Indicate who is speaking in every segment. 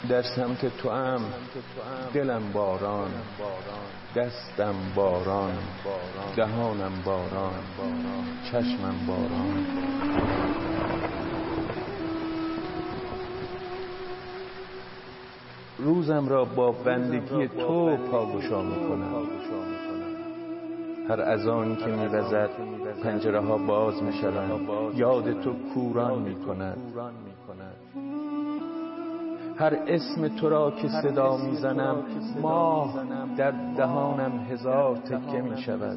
Speaker 1: در سمت تو ام دلم باران، دستم باران، دهانم باران، چشمم باران. روزم را با بندگی تو پاگشا میکنم. هر اذانی که میوزد پنجره ها باز میشوند، یاد تو کوران میکند. هر اسم تو را که صدا میزنم، ماه در دهانم هزار تکه میشود.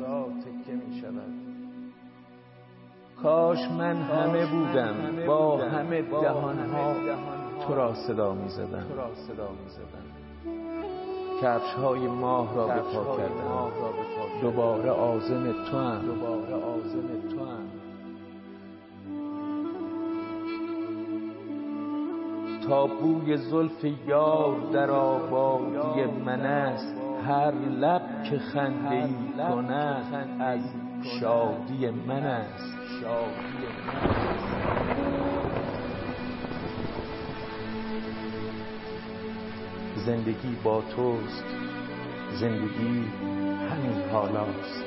Speaker 1: کاش من همه بودم با همه دهانها تو را صدا میزدم. کفش های ماه را به پا کردم، دوباره عازم تو ام. تا بوی زلف یار در آبادی من است، هر لب که خنده‌ای کند از شادی من است. زندگی با توست، زندگی همین حالاست.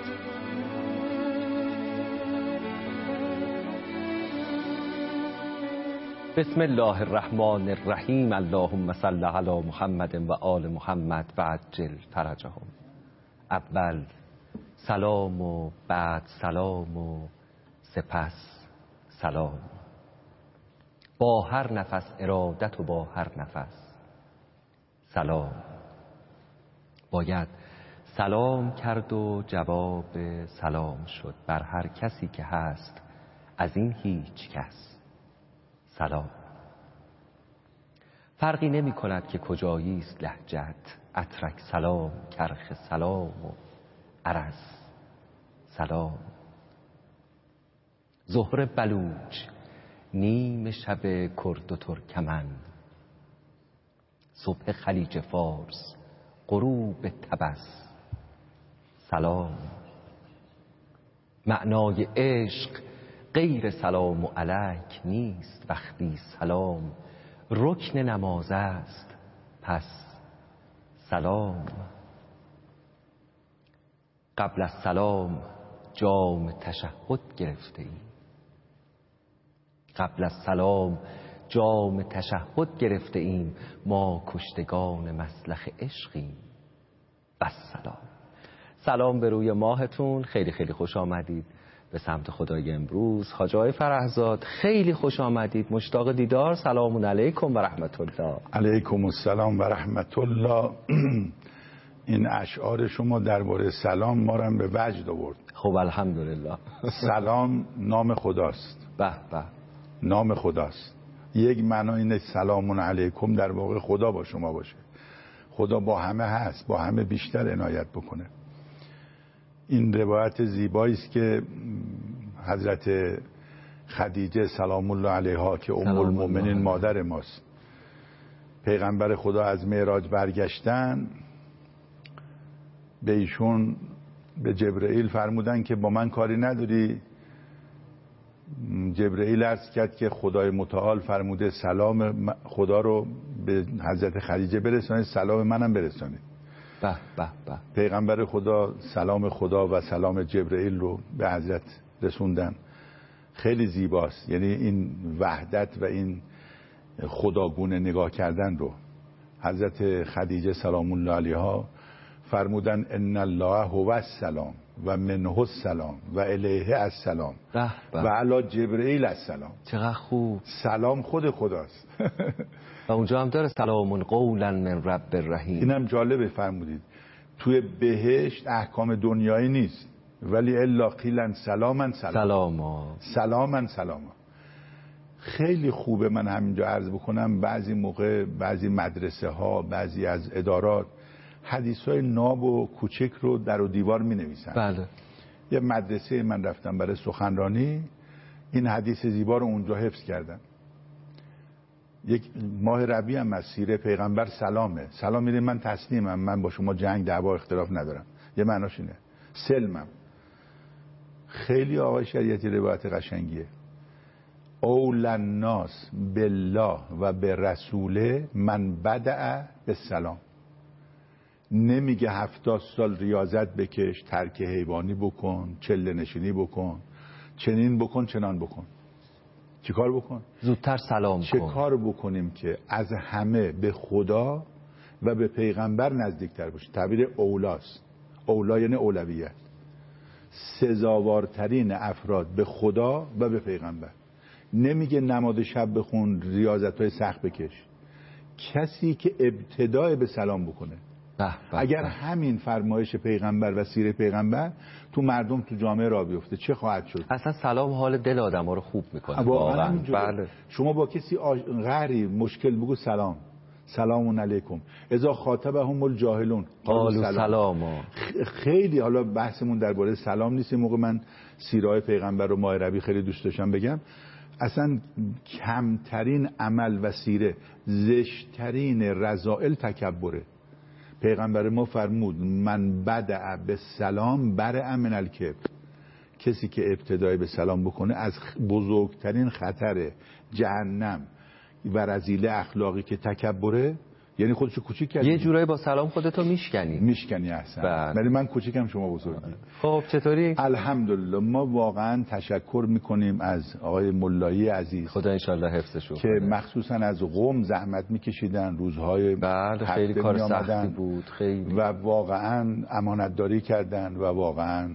Speaker 2: بسم الله الرحمن الرحیم. اللهم صل علی محمد و آل محمد و عجل فرجهم. اول سلام و بعد سلام و سپس سلام. با هر نفس ارادت و با هر نفس سلام. باید سلام کرد و جواب سلام شد بر هر کسی که هست از این هیچ کس. سلام. فرقی نمی کند که کجایی است لهجت، اترک سلام، کرخ سلام و عرض سلام. ظهر بلوچ، نیم شب کرد و ترکمن، صبح خلیج فارس، غروب طبس سلام. معنای عشق غیر سلام علیک نیست. وقتی سلام رکن نماز است پس سلام. قبل از سلام جام تشهد گرفته ایم. قبل از سلام جام تشهد گرفته ایم. ما کشتگان مسلخ عشقیم. بس سلام. سلام به روی ماهتون. خیلی خیلی خوش آمدید به سمت خدای امروز. حاج آقای فرهزاد خیلی خوش آمدید. مشتاق دیدار. سلام علیکم و رحمت الله.
Speaker 3: علیکم السلام و رحمت الله. این اشعار شما درباره سلام ما رو به وجد آورد.
Speaker 2: خب الحمدلله.
Speaker 3: سلام نام خداست.
Speaker 2: به به.
Speaker 3: نام خداست. یک معنی اینه سلام علیکم در واقع خدا با شما باشه. خدا با همه هست، با همه بیشتر عنایت بکنه. این روایت زیبایی است که حضرت خدیجه سلام الله علیها که ام المؤمنین مادر ماست، پیغمبر خدا از معراج برگشتن، به ایشون به جبرئیل فرمودن که با من کاری نداری. جبرئیل عرض کرد که خدای متعال فرموده سلام خدا رو به حضرت خدیجه برسانید، سلام منم برسانید.
Speaker 2: به به به.
Speaker 3: پیغمبر خدا سلام خدا و سلام جبرئیل رو به حضرت رسوندن. خیلی زیباست. یعنی این وحدت و این خداگونه نگاه کردن رو حضرت خدیجه سلام الله علیها فرمودن ان الله هو السلام و منه السلام و الیه السلام و علی جبرئیل السلام.
Speaker 2: چقدر خوب.
Speaker 3: سلام خود خداست.
Speaker 2: و اونجا هم داره سلام قولا من رب الرحیم.
Speaker 3: اینم جالبه فرمودید توی بهشت احکام دنیایی نیست، ولی الا قیلا سلاما سلاما سلاما. خیلی خوبه. من همینجا عرض بکنم بعضی موقع بعضی مدرسه ها، بعضی از ادارات حدیث های ناب و کوچک رو در و دیوار می نویسن.
Speaker 2: بله.
Speaker 3: یه مدرسه من رفتم برای سخنرانی، این حدیث زیبا رو اونجا حفظ کردم. یک ماه ربیع هم از سیره پیغمبر سلامه. سلام میدیم من تسلیمم، من با شما جنگ دعوا اختلاف ندارم. یه معناش اینه. سلمم. خیلی آقای شریعتی روایت قشنگیه. اول الناس بالله و به رسوله من بدأ به سلام. نمیگه 70 سال ریاضت بکش، ترک حیوانی بکن، چله نشینی بکن، چنین بکن، چنان بکن. چی کار بکن؟
Speaker 2: زودتر سلام
Speaker 3: چه
Speaker 2: کن.
Speaker 3: کار بکنیم که از همه به خدا و به پیغمبر نزدیکتر باشیم. تعبیر اولاست. اولا یعنی اولویت. سزاوارترین افراد به خدا و به پیغمبر. نمیگه نماز شب بخون، ریاضت‌های سخت بکش. کسی که ابتدای به سلام بکنه. اگر همین فرمایش پیغمبر و سیره پیغمبر تو مردم تو جامعه را بیفته چه خواهد شد؟
Speaker 2: اصلا سلام حال دل آدم‌ها رو خوب میکنه.
Speaker 3: واقعا.
Speaker 2: بله.
Speaker 3: شما با کسی غری مشکل بگو سلام، سلام علیکم. اذا خاطبهم الجاهلون
Speaker 2: قالوا سلام.
Speaker 3: خیلی حالا بحثمون درباره سلام نیست. این موقع من سیره پیغمبر رو ماه ربیع خیلی دوست داشتم بگم. اصلا کمترین عمل و سیره، زشترین رذائل تکبره. پیغمبر ما فرمود من بدأ به سلام برأ من الکبر. کسی که ابتدای به سلام بکنه از بزرگترین خطر جهنم و رذیله اخلاقی که تکبره، یعنی خودشو کوچیک کرد.
Speaker 2: یه جورایی با سلام خودتو
Speaker 3: میشکنی احسن. ولی من کوچیکم، شما بزرگی.
Speaker 2: خب چطوری؟
Speaker 3: الحمدلله. ما واقعا تشکر میکنیم از آقای ملایی عزیز،
Speaker 2: خدا انشالله حفظشون
Speaker 3: که مخصوصا از قم زحمت میکشیدن، روزهای
Speaker 2: خیلی کار سختی بود خیلی،
Speaker 3: و واقعا امانتداری کردن و واقعا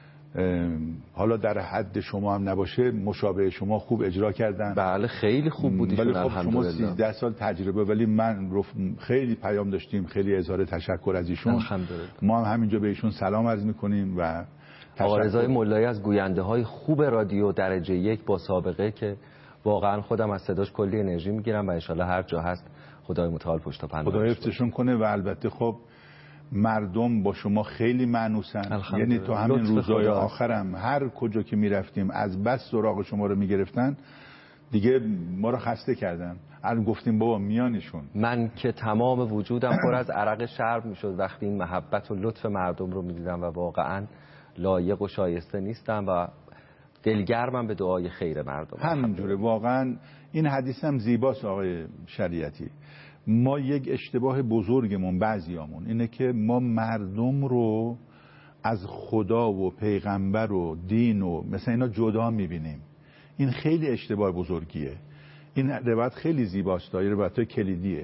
Speaker 3: حالا در حد شما هم نباشه مشابه شما خوب اجرا کردن.
Speaker 2: بله خیلی خوب بودیشون.
Speaker 3: ولی خب شما 13 سال تجربه، ولی من خیلی پیام داشتیم، خیلی اظهار تشکر از ایشون.
Speaker 2: الحمدلله.
Speaker 3: ما هم همینجا به ایشون سلام عرض میکنیم و
Speaker 2: آقا رضای ملایی از گوینده های خوب رادیو درجه 1 با سابقه که واقعا خودم از صداش کلی انرژی میگیرم و انشالله هر جا هست خدای متعال پشت و پناهش
Speaker 3: خدا حفظشون کنه. و البته خب مردم با شما خیلی مانوسن. یعنی تو همین روزهای آخرم هر کجا که میرفتیم از بس سراغ شما رو میگرفتن، دیگه ما رو خسته کردن. الان گفتیم بابا میانشون.
Speaker 2: من که تمام وجودم پر از عرق شرم میشد وقتی این محبت و لطف مردم رو میدیدم و واقعا لایق و شایسته نیستم و دلگرمم به دعای خیر مردم.
Speaker 3: همینجوره. واقعا این حدیث هم زیباست آقای شریعتی. ما یک اشتباه بزرگمون بعضیامون اینه که ما مردم رو از خدا و پیغمبر و دین و مثلا اینا جدا میبینیم. این خیلی اشتباه بزرگیه. این روایت خیلی زیباست، این روایت کلیدیه.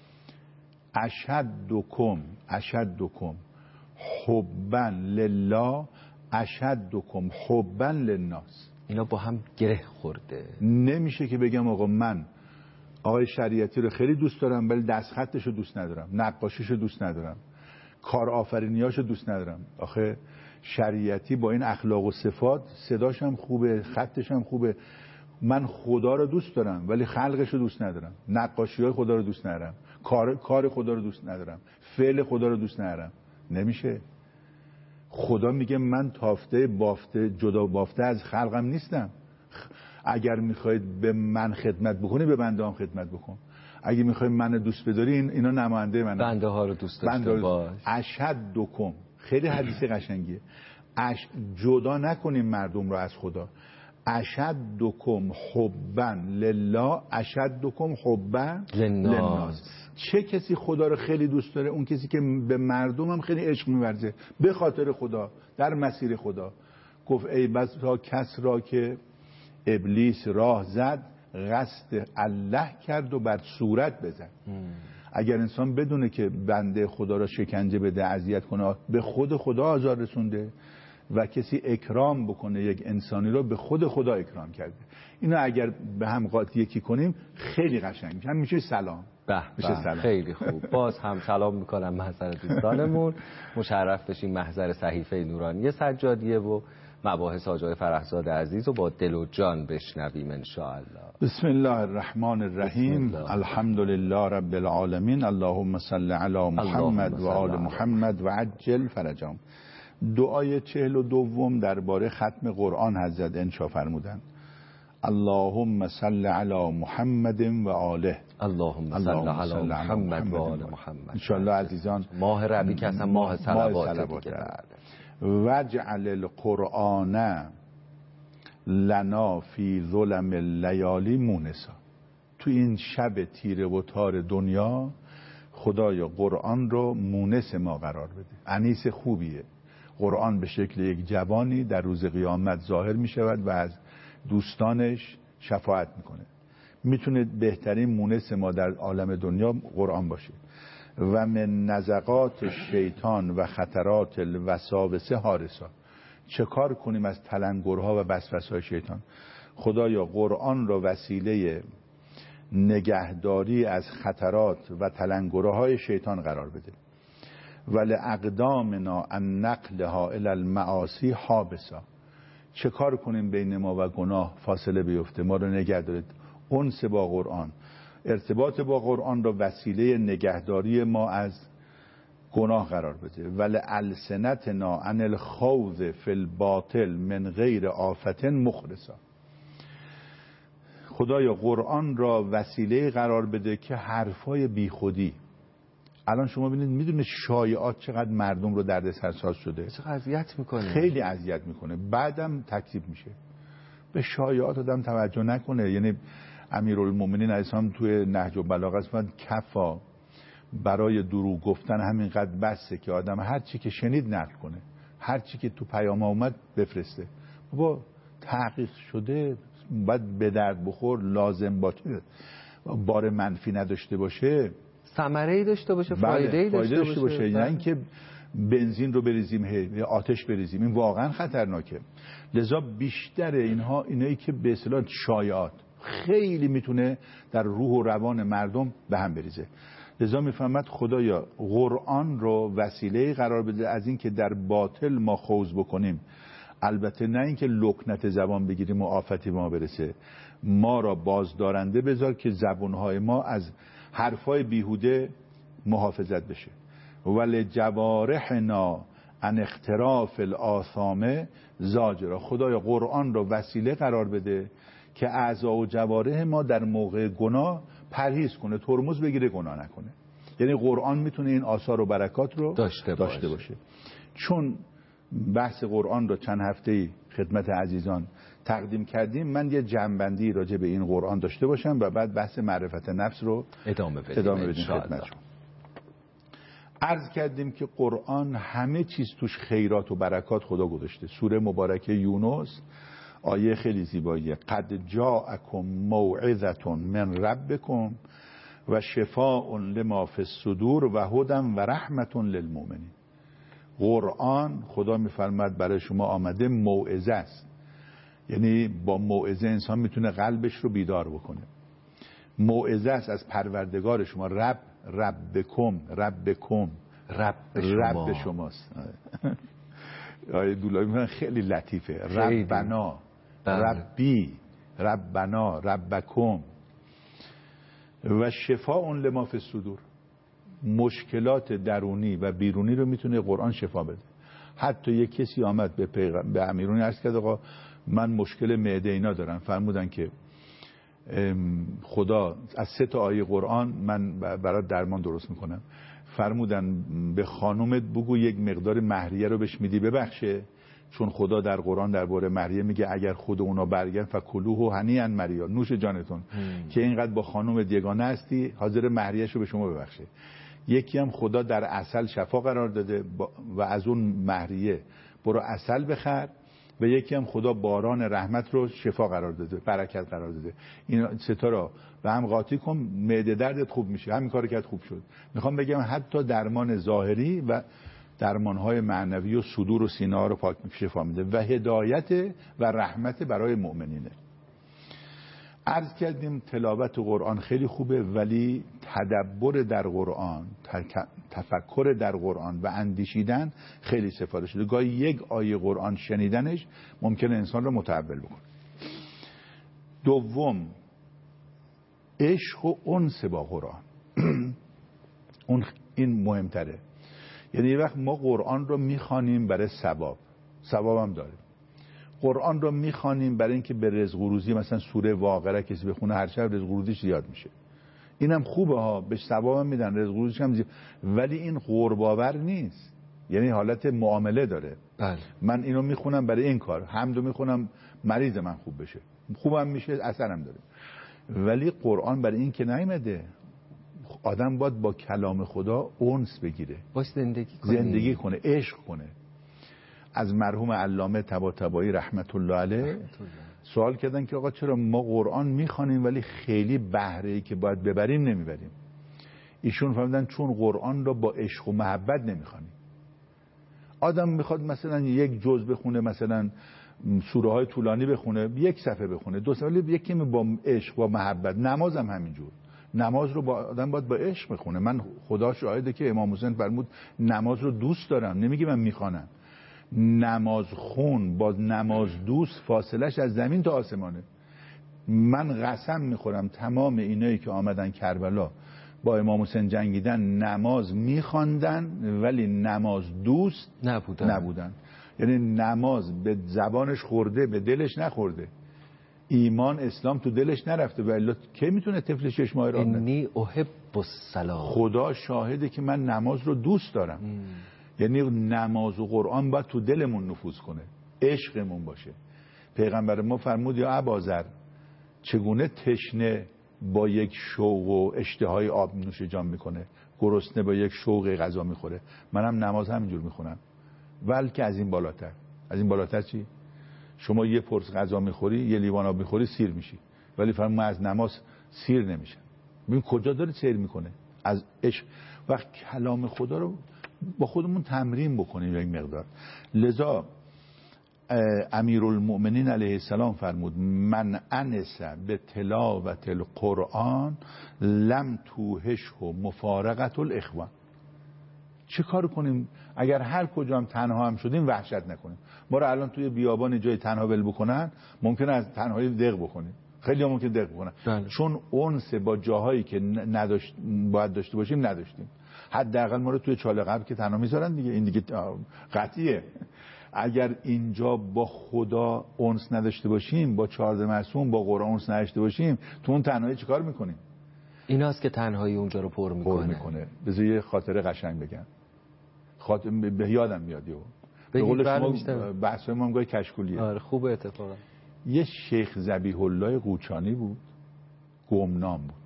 Speaker 3: اشدکم حبا لله اشدکم حبا للناس.
Speaker 2: اینا با هم گره خورده.
Speaker 3: نمیشه که بگم آقا من آقای شریعتی رو خیلی دوست دارم ولی دستخطش رو دوست ندارم، نقاشیش رو دوست ندارم، کار آفرینیاش رو دوست ندارم. آخه شریعتی با این اخلاق و صفات صداش هم خوبه، خطش هم خوبه. من خدا رو دوست دارم ولی خلقش رو دوست ندارم، نقاشی‌های خدا رو دوست ندارم، کار خدا رو دوست ندارم، فعل خدا رو دوست ندارم. نمیشه. خدا میگه من تافته بافته جدا بافته از خلقم نیستم. اگر میخواید به من خدمت بکنی به بنده هم خدمت بکن. اگه میخواید من دوست بداری اینا نماینده منه.
Speaker 2: بنده ها رو دوست داشته باش.
Speaker 3: اشدکم خیلی حدیث قشنگیه. جدا نکنیم مردم رو از خدا. اشدکم حبا لله اشدکم حبا للناس. چه کسی خدا رو خیلی دوست داره؟ اون کسی که به مردم هم خیلی عشق می‌ورزه به خاطر خدا در مسیر خدا. گفت ای بسا کس را که ابلیس راه زد قصد الله کرد و بر صورت بزد. اگر انسان بدونه که بنده خدا را شکنجه بده، اذیت کنه، به خود خدا آزار رسونده و کسی اکرام بکنه یک انسانی رو به خود خدا اکرام کرده. اینو اگر به هم قاطی یکی کنیم خیلی قشنگ میشه. میشه سلام.
Speaker 2: میشه سلام. خیلی خوب. باز هم سلام میکنم محضر دوستانمون. مشرف بشیم محضر صحیفه نورانی سجادیه و مباحث آقای فرحزاد عزیز رو با دل و جان بشنویم ان شاء الله.
Speaker 3: بسم الله الرحمن الرحیم. الحمد لله رب العالمین. اللهم صل علی محمد و آل محمد و عجل فرجهم. دعای 42 درباره ختم قرآن حضرت انشا فرمودند. اللهم صل علی محمد و آله.
Speaker 2: اللهم صل علی محمد و آل محمد.
Speaker 3: ان شاء الله عزیزان
Speaker 2: ماه ربیع که اصلا ماه صلوات.
Speaker 3: وجعل القرآن لنا فی ظلم اللیالی مونسا. تو این شب تیره و تار دنیا خدایا قرآن رو مونس ما قرار بده. انیس خوبیه. قرآن به شکل یک جوانی در روز قیامت ظاهر می شود و از دوستانش شفاعت میکنه. میتونه بهترین مونس ما در عالم دنیا قرآن باشه. و من نزغات شیطان و خطرات الوساوس حارسا. چه کار کنیم از تلنگرها و وسوسه‌های شیطان؟ خدایا قرآن را وسیله نگهداری از خطرات و تلنگرهای شیطان قرار بده. ولی اقدامنا ان نقلها الی المعاصی حابسا. چه کار کنیم بین ما و گناه فاصله بیفته، ما رو نگه دارید. انس با قرآن، ارتباط با قرآن را وسیله نگهداری ما از گناه قرار بده. ولی السنتنا عن الخوض فی الباطل من غیر آفت مخرسا. خدایا قرآن را وسیله قرار بده که حرفای بیخودی، الان شما ببینید میدونه شایعات چقدر مردم رو دردسرساز شده،
Speaker 2: چقدر اذیت میکنه،
Speaker 3: خیلی اذیت میکنه، بعدم تکذیب میشه. به شایعات آدم توجه نکنه. یعنی امیرالمومنین علیه السلام توی نهج البلاغه فرمود کفا، برای دروغ گفتن همینقدر بسه که آدم هر چی که شنید نقل کنه، هر چی که تو پیام اومد بفرسته. بابا تحقیق شده، باید به درد بخور، لازم باشه، بار منفی نداشته باشه،
Speaker 2: ثمره‌ای داشته باشه، فایده‌ای داشته باشه.
Speaker 3: نه اینکه بنزین رو بریزیم یا آتش بریزیم، این واقعا خطرناکه. لذا بیشتر اینایی که به اصطلاح شایعات خیلی میتونه در روح و روان مردم به هم بریزه. لذا میفهمد خدایا قرآن رو وسیله قرار بده از این که در باطل ما خوض بکنیم، البته نه اینکه لکنت زبان بگیریم و آفتی ما برسه. ما را بازدارنده بذار که زبانهای ما از حرفای بیهوده محافظت بشه. ولی جوارحنا عن اختراف الآثام زاجرا. خدایا قرآن را وسیله قرار بده که اعضا و جوارح ما در موقع گناه پرهیز کنه، ترمز بگیره، گناه نکنه. یعنی قرآن میتونه این آثار و برکات رو داشته باشه. چون بحث قرآن رو چند هفته‌ای خدمت عزیزان تقدیم کردیم، من یه جنبندی راجع به این قرآن داشته باشم و بعد بحث معرفت نفس رو ادامه بدیم خدمتشون. عرض کردیم که قرآن همه چیز توش خیرات و برکات خدا گذاشته. سوره مبارکه یونس آیه خیلی زیباییه. قد جاءکم موعظة من ربکم و شفاء لما فی الصدور و هدی و رحمة للمؤمنین. قرآن خدا میفرماد برای شما آمده موعظه است. یعنی با موعظه انسان میتونه قلبش رو بیدار بکنه. موعظه است از پروردگار شما. رب شماست. آیه دولایی من خیلی لطیفه. ربنا، ربی، ربنا، ربکم و شفاء لما فی الصدور. مشکلات درونی و بیرونی رو میتونه قرآن شفا بده. حتی یک کسی آمد به امیرونی عرض کرد آقا من مشکل معده اینا دارم. فرمودن که خدا از 3 آیه قرآن من برای درمان درست میکنم. فرمودن به خانومت بگو یک مقدار مهریه رو بهش میدی ببخشه، چون خدا در قرآن درباره مهریه میگه اگر خود اونا برگن فکلوه هنیئا مریا، نوش جانتون که اینقدر با خانومت یگانه هستی، حاضر مهریه‌ش رو به شما ببخشه. یکی هم خدا در عسل شفا قرار داده و از اون مهریه برو عسل بخر، و یکی هم خدا باران رحمت رو شفا قرار داده، برکت قرار داده. این 3 را به هم قاطی کن، معده دردت خوب میشه. همین کارو کرد، خوب شد. میخوام بگم حتی درمان ظاهری و درمانهای معنوی و صدور و سینه ها رو پاک شفا میده و هدایت و رحمت برای مؤمنینه. عرض کردیم تلاوت قرآن خیلی خوبه، ولی تدبر در قرآن، تفکر در قرآن و اندیشیدن خیلی سفارش شده. گاهی یک آیه قرآن شنیدنش ممکنه انسان رو متحول بکنه. دوم، عشق و انس با قرآن. این مهمتره. یعنی یه وقت ما قرآن رو میخوانیم برای ثواب هم داره. قرآن رو میخوانیم برای اینکه به رزق و روزی، مثلا سوره واقعه کسی بخونه هر شب رزق و روزیش زیاد میشه. اینم خوبه ها، بهش ثواب هم میدن، رزق و روزیش هم زیاد. ولی این قرباور نیست. یعنی حالت معامله داره.
Speaker 2: بله.
Speaker 3: من اینو میخونم برای این کار، حمدو میخونم مریض من خوب بشه، خوبم میشه، اثرم داره. ولی قرآن برای این که نیامده. آدم باید با کلام خدا انس بگیره،
Speaker 2: باش زندگی
Speaker 3: کنه، عشق کنه. از مرحوم علامه طباطبایی رحمت الله علیه سوال کردن که آقا چرا ما قرآن میخوانیم ولی خیلی بهره‌ای که باید ببریم نمیبریم؟ ایشون فهمیدن چون قرآن رو با عشق و محبت نمیخوانیم. آدم میخواد مثلا یک جزء بخونه، مثلا سوره های طولانی بخونه، یک صفحه بخونه، 2 صفحه، ولی یکی با عشق با محبت. نماز هم همینجور. نماز رو آدم باید با عشق بخونه. من خدا شاهده که امام حسین فرمود نماز رو دوست دارم، نمیگه من میخوانم. نماز خون با نماز دوست فاصلش از زمین تا آسمانه. من قسم میخورم تمام اینایی که آمدن کربلا با امام حسین جنگیدن نماز میخواندن ولی نماز دوست نبودن. یعنی نماز به زبانش خورده به دلش نخورده، ایمان اسلام تو دلش نرفته. ولی کی میتونه طفل 6 ماهه را
Speaker 2: انی احب الصلاة،
Speaker 3: خدا شاهده که من نماز رو دوست دارم. یعنی نماز و قرآن باید تو دلمون نفوذ کنه، عشقمون باشه. پیغمبر ما فرمود یا ابازر چگونه تشنه با یک شوق و اشتهای آب نوش جان میکنه، گرسنه با یک شوق غذا میخوره. منم نماز همینجور میخونم. بلکه از این بالاتر چی؟ شما یه پرس غذا میخوری، یه لیوان آب میخوری، سیر میشی. ولی فرمود من از نماز سیر نمیشم. ببین کجا داره سیر میکنه؟ از عشق. وقت کلام خدا رو با خودمون تمرین بکنیم یک مقدار. لذا امیرالمؤمنین علیه السلام فرمود من انس به تلاوت القرآن لم توهشه مفارقت الاخوان. چه کار کنیم اگر هر کجا هم تنها هم شدیم وحشت نکنیم؟ ما رو الان توی بیابان جای تنها ول بکنن ممکنه از تنهایی دق بکنیم، خیلی هم ممکنه دق بکنن. چون انس با جاهایی که باید داشته باشیم نداشتیم. حداقل ما رو توی چاله قبر که تنها میذارن دیگه، این دیگه قطعیه. اگر اینجا با خدا انس نداشته باشیم، با 14 معصوم با قرآن انس نداشته باشیم، تو اون تنهایی چیکار میکنیم؟
Speaker 2: ایناست که تنهایی اونجا رو پر میکنه.
Speaker 3: بذار یه خاطره قشنگ بگم. به یادم میاد به قول شما بحث ما هم گاهی کشکولیه.
Speaker 2: آره خوبه. اتفاقا
Speaker 3: یه شیخ ذبیح الله قوچانی بود، گمنام بود.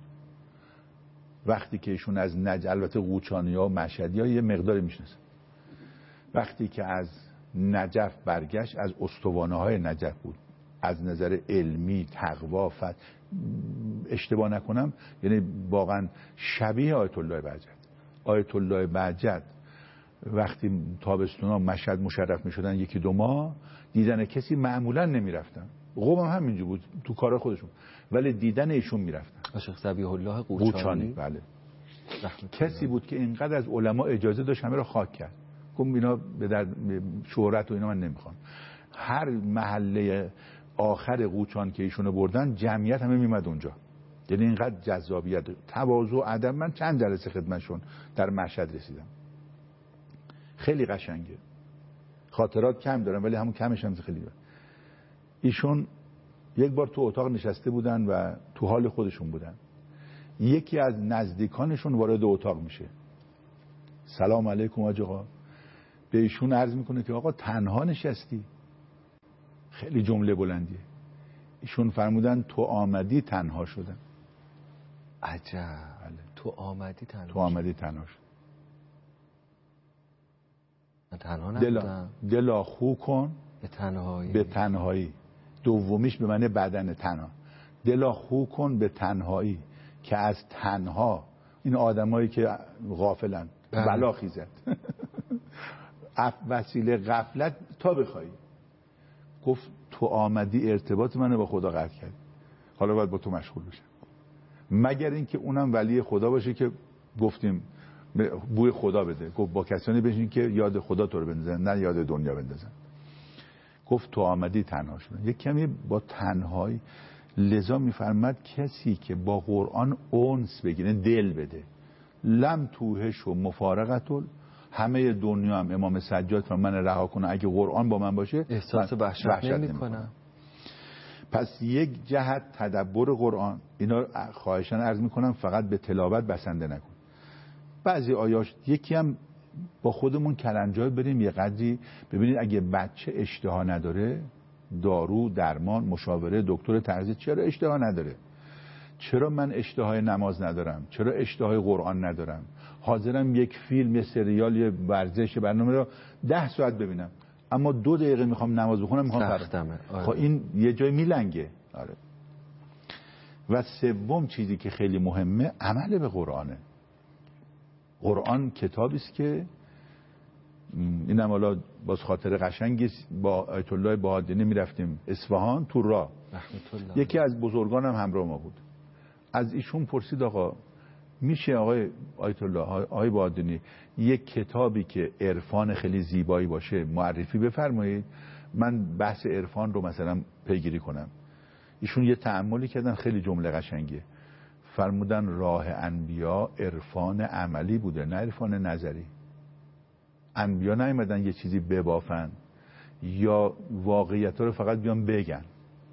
Speaker 3: وقتی که ایشون از البته قوچانی‌ها و مشهدی‌ها یه مقداری میشناسن، وقتی که از نجف برگشت، از استوانه‌های نجف بود، از نظر علمی، تقوا، اشتباه نکنم یعنی واقعا شبیه آیت الله بهجت. آیت الله بهجت وقتی تابستونا مشهد مشرف میشدن 1-2 ماه، دیدن کسی معمولا نمیرفتن. قوم هم همینجور بود تو کار خودشون، ولی دیدن ایشون میرفتن.
Speaker 2: شیخ ذبیح الله قوچانی
Speaker 3: بله. کسی بود که اینقدر از علما اجازه داشت همه رو خاک کرد. گفت اینا به در شهرت و اینا من نمیخوام. هر محله آخر قوچان که ایشونو بردن جمعیت همه میمد اونجا. یعنی اینقدر جذابیت، تواضع، ادب. من چند جلسه خدمتشون در مشهد رسیدم. خیلی قشنگه. خاطرات کم دارم ولی همون کمش هم خیلی دارم. ایشون یک بار تو اتاق نشسته بودن و تو حال خودشون بودن. یکی از نزدیکانشون وارد اتاق میشه. سلام علیکم حاج آقا. به ایشون عرض میکنه که آقا تنها نشستی. خیلی جمله بلندیه. ایشون فرمودن تو آمدی تنها شدم.
Speaker 2: عجب.
Speaker 3: بله.
Speaker 2: تو آمدی تنها شد. تنها نبودم.
Speaker 3: دلا خو کن به تنهایی. دومیش به معنی بدن تنها. دلا خو کن به تنهایی که از تنها این آدمایی که غافلن بلا خیزد. وسیله غفلت تا بخوایی. گفت تو آمدی ارتباط منو با خدا قطع کرد. حالا باید با تو مشغول بشم. مگر اینکه اونم ولی خدا باشه که گفتیم بوی خدا بده. گفت با کسانی بشین که یاد خدا تو رو بندازن نه یاد دنیا بندازن. گفت تو آمدی تنها شدن. یک کمی با تنهایی. لذا میفرماد کسی که با قرآن انس بگیره، دل بده، لم توهش و مفارقتل، همه دنیا هم امام سجاد فرمان من رها کنه اگه قرآن با من باشه
Speaker 2: احساس وحشت نمی‌کنم.
Speaker 3: پس یک جهت تدبر قرآن، اینا خواهشاً عرض میکنم فقط به تلاوت بسنده نکن. بعضی آیاش یکی هم با خودمون کلنجار بریم یه قدری ببینید اگه بچه اشتها نداره، دارو، درمان، مشاوره دکتر تغذیه. چرا اشتها نداره؟ چرا من اشتهای نماز ندارم؟ چرا اشتهای قرآن ندارم؟ حاضرم یک فیلم، یه سریال، یه ورزش، برنامه رو 10 ساعت ببینم، اما 2 دقیقه میخوام نماز بخونم، میخوام
Speaker 2: سختمه.
Speaker 3: خب این یه جای میلنگه. آره. و سوم چیزی که خیلی مهمه، عمل به قرآنه. قرآن کتابی است که اینم حالا باز خاطر قشنگی، با آیت الله بهادینی میرفتیم اصفهان تو راه، یکی از بزرگانم همراه ما بود. از ایشون پرسید آقا میشه آقای آیت الله، آقای بهادینی، یک کتابی که عرفان خیلی زیبایی باشه معرفی بفرمایید، من بحث عرفان رو مثلا پیگیری کنم. ایشون یه تأملی کردن، خیلی جمله قشنگیه، فرمودن راه انبیا عرفان عملی بوده، نه عرفان نظری. انبیا نیومدن یه چیزی ببافن یا واقعیت رو فقط بیان بگن.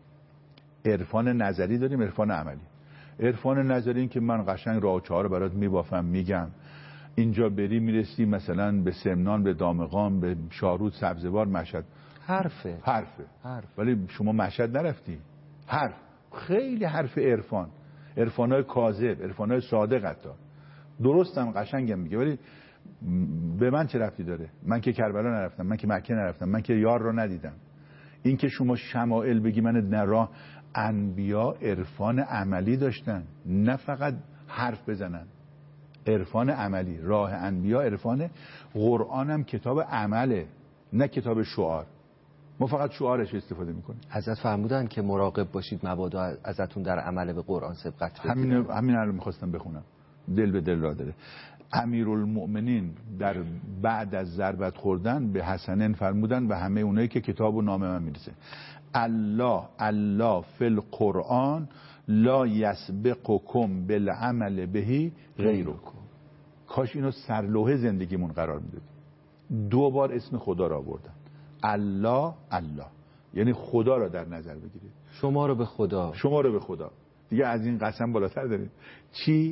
Speaker 3: عرفان نظری داریم، عرفان عملی. عرفان نظری این که من قشنگ راه و چهار رو برات میبافم، میگم اینجا بری میرسی مثلا به سمنان، به دامغان، به شاهرود، سبزوار، مشهد. حرفه. ولی شما مشهد نرفتی. حرف، خیلی حرف عرفان، عرفانای کاذب، عرفانای صادق، حتی درستم قشنگم میگه، ولی به من چه ربطی داره؟ من که کربلا نرفتم، من که مکه نرفتم، من که یار رو ندیدم. این که شما شمائل بگی من نراه، انبیا عرفان عملی داشتن، نه فقط حرف بزنن. عرفان عملی، راه انبیا عرفان. قرآن هم کتاب عمله، نه کتاب شعار. ما فقط شعارش استفاده میکنیم.
Speaker 2: حضرت فرمودن که مراقب باشید مبادا ازتون در عمل به قرآن سبقت بگیره.
Speaker 3: همین الان میخواستم بخونم، دل به دل را داره. امیرالمؤمنین در بعد از ضربت خوردن به حسنین فرمودن و همه اونایی که کتاب و نامه من میرسه، الله فی القرآن لا یسبقکم بالعمل بهی غیرکم. کاش اینو سرلوحه زندگیمون قرار میدادیم. 2 بار اسم خدا را آوردن، الله، یعنی خدا را در نظر بگیرید، شما رو به خدا. دیگه از این قسم بالاتر داریم چی؟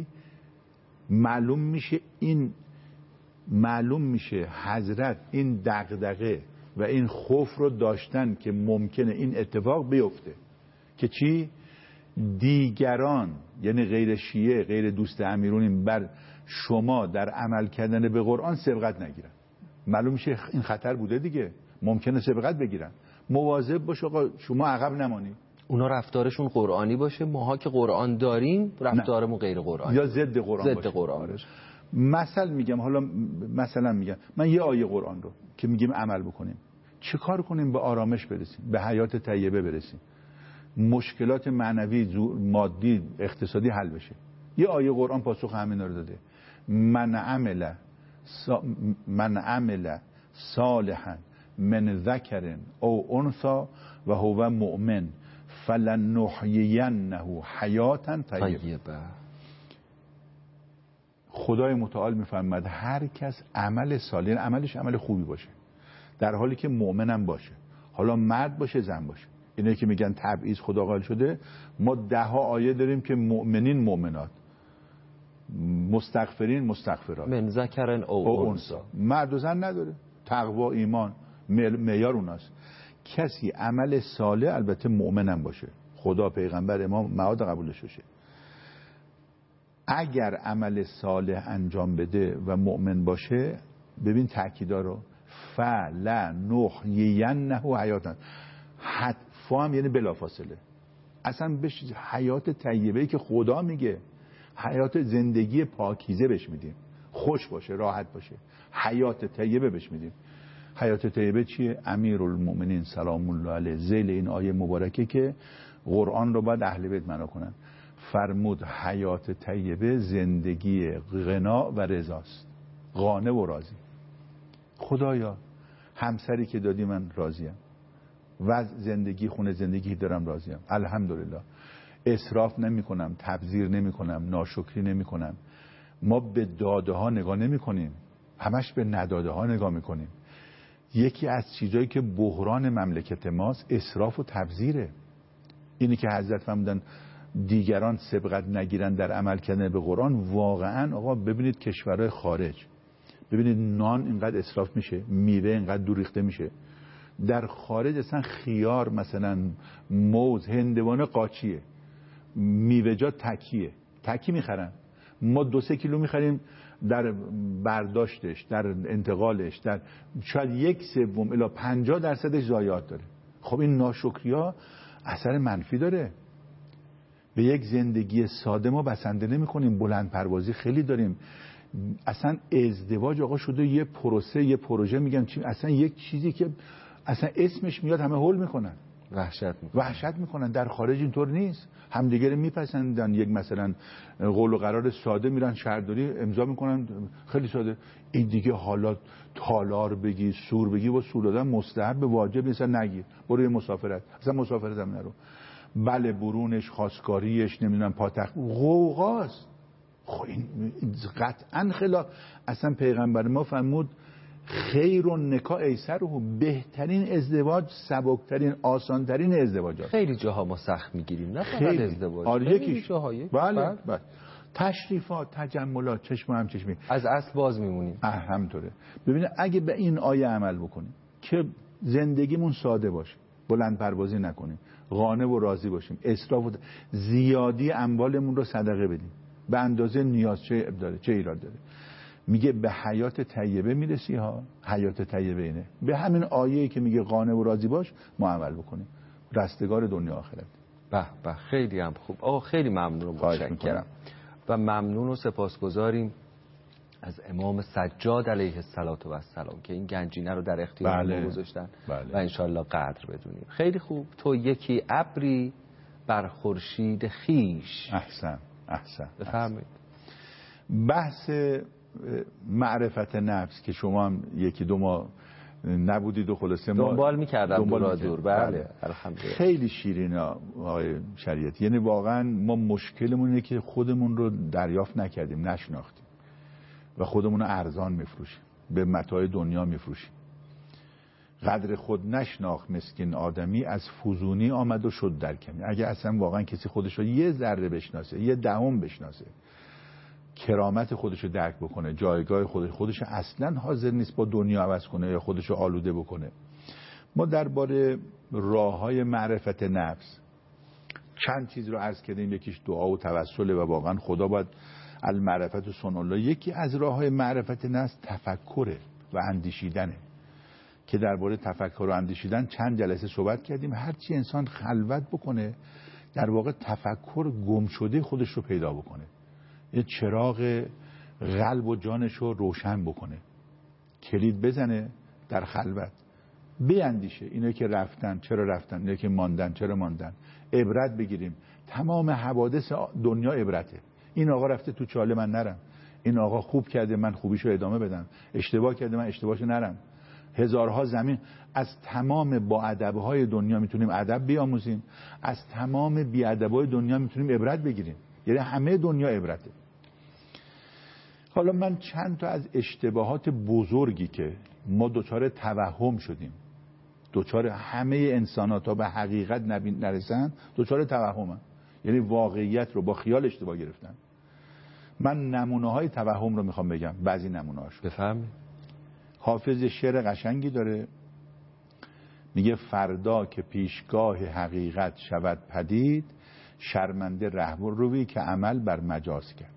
Speaker 3: معلوم میشه حضرت این دغدغه و این خوف رو داشتن که ممکنه این اتفاق بیفته که چی؟ دیگران، یعنی غیر شیعه، غیر دوست امیرون، بر شما در عمل کردن به قرآن سبقت نگیرن. معلوم میشه این خطر بوده دیگه، ممکنه سبقت بگیرن. مواظب باش آقا، شما عقب نمانی.
Speaker 2: اونا رفتارشون قرآنی باشه، ماها که قرآن داریم رفتارمون غیر قرآنی
Speaker 3: یا ضد قرآن باشه. مثلا میگم من یه آیه قرآن رو که میگیم عمل بکنیم، چه کار کنیم به آرامش برسیم، به حیات طیبه برسیم، مشکلات معنوی، مادی، اقتصادی حل بشه. یه آیه قرآن پاسخ همین رو داده. من عمل صالحا من ذکر او انثى و هو مؤمن فلنحیینه حیاتا طیبه. خدای متعال میفرماد هر کس عمل صالح، عملش عمل خوبی باشه، در حالی که مؤمنم باشه، حالا مرد باشه زن باشه. اینه که میگن تبعیض خدا قائل شده. ما 10 آیه داریم که مؤمنین مؤمنات، مستغفرین مستغفرات،
Speaker 2: من ذکرن او انثی،
Speaker 3: مرد و زن نداره. تقوا، ایمان معیار اوناست. کسی عمل صالح، البته مؤمنم باشه، خدا، پیغمبر، امام، معاد قبولش بشه. اگر عمل صالح انجام بده و مؤمن باشه، ببین تأکیدا رو، فلنحیینه حیاتا، حتفا هم یعنی بلافاصله، اصلا بهش حیات طیبه‌ای که خدا میگه، حیات زندگی پاکیزه بهش میدیم، خوش باشه، راحت باشه، حیات طیبه بهش میدیم. حیات طیبه چیه؟ امیرالمؤمنین سلام الله علیه ذیل این آیه مبارکه که قرآن رو باید اهل بیت معنا کنن، فرمود حیات طیبه زندگی غنا و رضاست، قانع و راضی. خدایا همسری که دادی من راضیم، وضع زندگی، خونه زندگی دارم راضیم، الحمدلله، اسراف نمی کنم، تبذیر نمی کنم، ناشکری نمی کنم. ما به داده ها نگاه نمی کنیم، همش به نداده ها نگاه می کنیم. یکی از چیزایی که بحران مملکت ماست اسراف و تبذیره. اینی که حضرت فرمودن دیگران سبقت نگیرن در عمل کردن به قرآن. واقعا آقا ببینید کشورهای خارج ببینید نان اینقدر اسراف میشه، میوه اینقدر دور ریخته میشه. در خارج اصلا خیار مثلا موز هندوانه قاچیه، میوه‌جات تکیه، تکی میخرن. ما 2-3 کیلو میخریم در برداشتش، در انتقالش، در شاید 1/3 الی 50% ضایعات داره. خب این ناشکری‌ها اثر منفی داره. به یک زندگی ساده ما بسنده نمی‌کنیم، بلند پروازی خیلی داریم. اصلا ازدواج آقا شده یه پروسه، یه پروژه، میگم چی، اصلا یک چیزی که اصلا اسمش میاد همه هول میکنن، وحشت میکنن. در خارج اینطور نیست، همدیگه رو میپسندن. یک مثلا قول و قرار ساده میرن شهرداری امضا میکنن، خیلی ساده. این دیگه حالا تالار بگی، سور بگی، با سور دادن مستحب واجب نیست، نگیر، برو یه مسافرت، اصلا مسافرت هم نرو. بله برونش، خواستگاریش، نمیدونم پاتخ غوغاست. خب این قطعا خلاف. اصلا پیغمبر ما فرمود خیر و نکاح ایسره، بهترین ازدواج سبکترین آسانترین ازدواجات.
Speaker 2: خیلی جاها ما سخت میگیریم، نه فقط ازدواج،
Speaker 3: یکیش
Speaker 2: جاهای
Speaker 3: بله تشریفات، تجملات، چشم هم چشمی،
Speaker 2: از اصل باز میمونیم.
Speaker 3: همطوره. ببینید اگه به این آیه عمل بکنیم که زندگیمون ساده باشه، بلند پروازی نکنیم، قانع و راضی باشیم، اسراف و زیادی اموالمون رو صدقه بدیم به اندازه نیاز، چه ایراد داره؟ میگه به حیات طیبه میرسی ها. حیات طیبه اینه، به همین آیه‌ای که میگه قانع و راضی باش ما عمل بکنیم، رستگار دنیا آخرت.
Speaker 2: به خیلی هم خوب آقا، خیلی ممنون و متشکرم و ممنون و سپاسگزاریم از امام سجاد علیه السلام که این گنجینه رو در اختیار ما گذاشتن و انشالله قدر بدونیم. خیلی خوب. تو یکی ابری بر خورشید خیش.
Speaker 3: احسن
Speaker 2: بفرمایید.
Speaker 3: بحث معرفت نفس که شما هم 1-2 ماه نبودید و خلاصه ما
Speaker 2: دنبال میکردم دور. بله الحمدلله.
Speaker 3: خیلی شیرینه آقای شریعتی. یعنی واقعا ما مشکلمون اینه که خودمون رو دریافت نکردیم، نشناختیم و خودمون رو ارزان میفروشیم، به متاع دنیا میفروشیم. قدر خود نشناخت مسکین آدمی، از فزونی آمد و شد در کمی. اگه اصلا واقعا کسی خودش رو 1 ذره بشناسه، 1/10 بشناسه، کرامت خودش رو درک بکنه، جایگاه خودش اصلا حاضر نیست با دنیا عوض کنه یا خودش رو آلوده بکنه. ما درباره راه‌های معرفت نفس چند چیز رو عرض کردیم. یکیش دعا و توسل و واقعا خدا باید المعرفت و صنع الله. یکی از راه‌های معرفت نفس تفکره و اندیشیدنه که درباره تفکر و اندیشیدن چند جلسه صحبت کردیم. هرچی انسان خلوت بکنه در واقع تفکر گم شده خودش رو پیدا بکنه، یه چراغ قلب و جانش رو روشن بکنه، کلید بزنه در خلوت، بیاندیشه اینایی که رفتن چرا رفتن، اینایی که ماندن چرا ماندن، عبرت بگیریم. تمام حوادث دنیا عبرته. این آقا رفته تو چاله من نرم، این آقا خوب کرده من خوبیشو ادامه بدم، اشتباه کرده من اشتباهشو نرم. هزارها زمین. از تمام با ادبهای دنیا میتونیم ادب بیاموزیم، از تمام بی ادبهای دنیا میتونیم عبرت بگیریم. یعنی همه دنیا عبرته. حالا من چند تا از اشتباهات بزرگی که ما دوچار توهم شدیم، دوچار همه انسانات ها به حقیقت نرسن، دوچار توهمن، یعنی واقعیت رو با خیال اشتباه گرفتن. من نمونه های توهم رو میخوام بگم، بعضی نمونه هاش.
Speaker 2: بفهمید. حافظ
Speaker 3: شعر قشنگی داره، میگه فردا که پیشگاه حقیقت شود پدید، شرمنده رهروی که عمل بر مجاز کرد.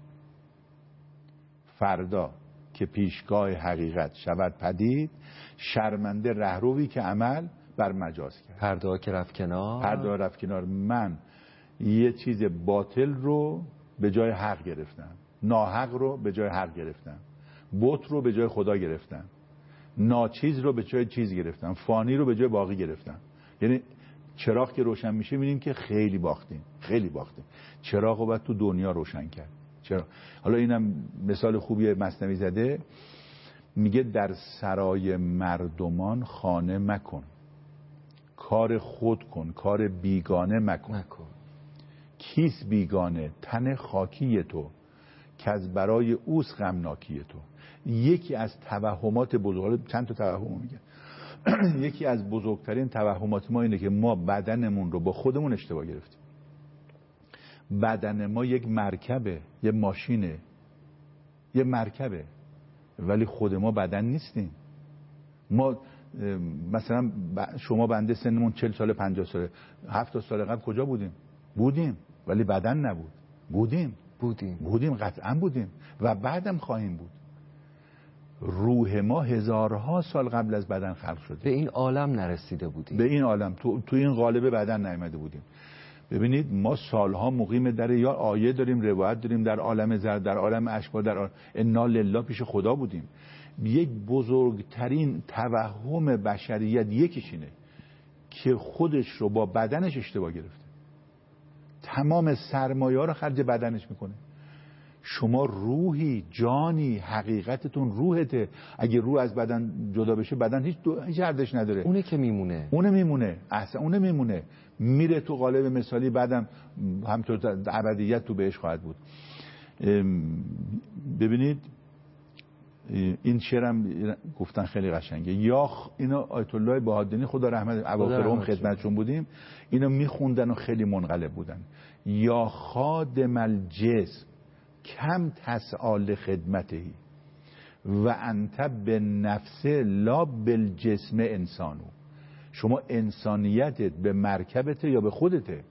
Speaker 3: فردا که پیشگاه حقیقت شود پدید، شرمنده رهروی که عمل بر مجاز کرد.
Speaker 2: فردا که رفت کنار.
Speaker 3: من یه چیز باطل رو به جای حق گرفتم، ناحق رو به جای حق گرفتم، بت رو به جای خدا گرفتم، ناچیز رو به جای چیز گرفتم، فانی رو به جای باقی گرفتم. یعنی چراغ که روشن میشه میبینیم که خیلی باختیم. چراغ رو باید تو دنیا روشن کرد. چرا؟ حالا اینم مثال خوبی مثنوی زده، میگه در سرای مردمان خانه مکن، کار خود کن، کار بیگانه مکن. کیس بیگانه؟ تن خاکی تو که از برای اوس غمناکی تو. یکی از توهمات بزرگ، چند تا توهم میگه، یکی از بزرگترین توهمات ما اینه که ما بدنمون رو با خودمون اشتباه گرفتیم. بدن ما یک مرکبه، یه ماشینه، یه مرکبه ولی خود ما بدن نیستیم. ما مثلا شما بنده سنمون 40 سال 50 ساله 70 سال قبل کجا بودیم ولی بدن نبود. بودیم قطعا بودیم و بعدم خواهیم بود. روح ما هزارها سال قبل از بدن خلق شده.
Speaker 2: به این عالم نرسیده بودیم.
Speaker 3: به این عالم تو این قالب بدن نیامده بودیم. ببینید ما سالها مقیم در یا آیه داریم، روایت داریم، در عالم زر، در عالم اشباح، در انا لله پیش خدا بودیم. یک بزرگترین توهم بشریت یکیش اینه که خودش رو با بدنش اشتباه گرفته. تمام سرمایه‌ها رو خرج بدنش میکنه. شما روحی، جانی، حقیقتتون روحته. اگه روح از بدن جدا بشه بدن هیچ ارزش نداره.
Speaker 2: اونه که میمونه.
Speaker 3: اصلا اونه میمونه. میره تو قالب مثالی، بعدم همطور ابدیت تو بهش خواهد بود. ببینید این شعرم گفتن خیلی قشنگه. یا اینو آیت الله بهادینی خدا رحمت اواخر عمر خدمتشون بودیم، اینو میخوندن و خیلی منقلب بودن. یا خادم الجسم کم تسعال خدمتهی و انت به نفس لا بالجسم انسانو. شما انسانیتت به مرکبته یا به خودته؟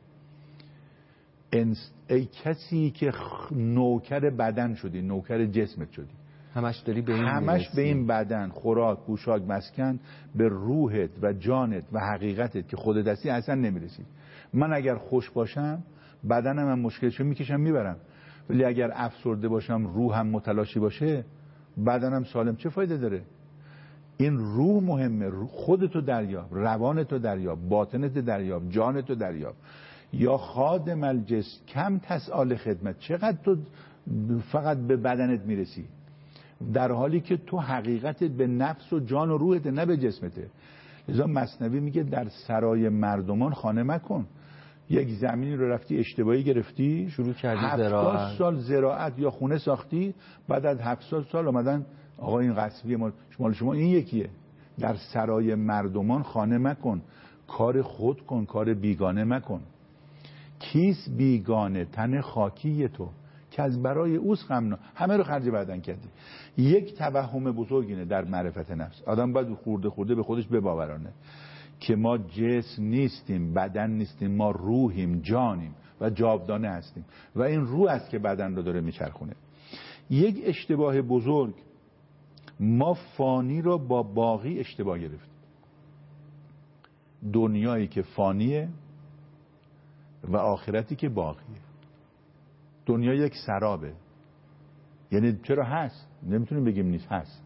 Speaker 3: ای کسی که نوکر بدن شدی، نوکر جسمت شدی،
Speaker 2: همش داری به این
Speaker 3: همش به این بدن، خوراک، پوشاک، مسکن، به روحت و جانت و حقیقتت که خودت هستی اصلا نمیرسی. من اگر خوش باشم بدنم هم مشکلشو میکشم میبرم، ولی اگر افسرده باشم روحم متلاشی باشه بدنم سالم، چه فایده داره؟ این روح مهمه. خودتو دریاب، روانتو دریاب، باطنت دریاب، جانتو دریاب. یا خادم الجسم کم تسعال خدمت، چقدر تو فقط به بدنت میرسی در حالی که تو حقیقتت به نفس و جان و روحت، نه به جسمته. لذا مثنوی میگه در سرای مردمان خانه مکن. یک زمینی رو رفتی اشتباهی گرفتی،
Speaker 2: شروع کردی
Speaker 3: 70 سال زراعت یا خونه ساختی، بعد از 70 سال اومدن آقا این غصبی مال شما این یکیه. در سرای مردمان خانه مکن، کار خود کن، کار بیگانه مکن. کیس بیگانه تن خاکی تو که از برای اوست غمنا، همه رو خرج بدن کردی. یک توهم بزرگینه در معرفت نفس. آدم باید خورده به خودش بباورانه که ما جسم نیستیم، بدن نیستیم، ما روحیم، جانیم و جاودانه هستیم و این روح است که بدن رو داره میچرخونه. یک اشتباه بزرگ، ما فانی رو با باقی اشتباه گرفتیم. دنیایی که فانیه و آخرتی که باقیه. دنیا یک سرابه، یعنی چرا هست نمیتونیم بگیم نیست، هست